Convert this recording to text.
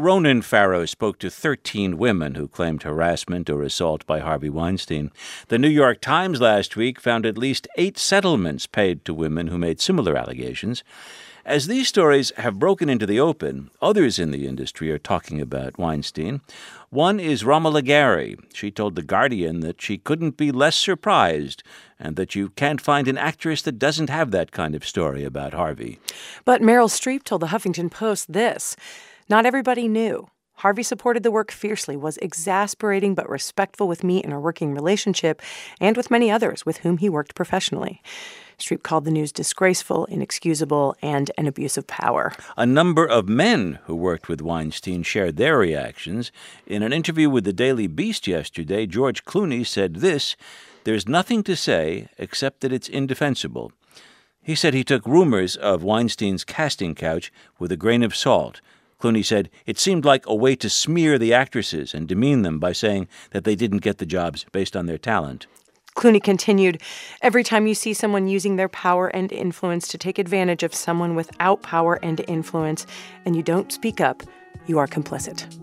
Ronan Farrow spoke to 13 women who claimed harassment or assault by Harvey Weinstein. The New York Times last week found at least 8 settlements paid to women who made similar allegations. As these stories have broken into the open, others in the industry are talking about Weinstein. One is Romola Gary. She told The Guardian that she couldn't be less surprised and that you can't find an actress that doesn't have that kind of story about Harvey. But Meryl Streep told the Huffington Post this: "Not everybody knew. Harvey supported the work fiercely, was exasperating but respectful with me in our working relationship and with many others with whom he worked professionally." Streep called the news disgraceful, inexcusable, and an abuse of power. A number of men who worked with Weinstein shared their reactions. In an interview with the Daily Beast yesterday, George Clooney said this: "There's nothing to say except that it's indefensible." He said he took rumors of Weinstein's casting couch with a grain of salt. Clooney said it seemed like a way to smear the actresses and demean them by saying that they didn't get the jobs based on their talent. Clooney continued, "Every time you see someone using their power and influence to take advantage of someone without power and influence, and you don't speak up, you are complicit."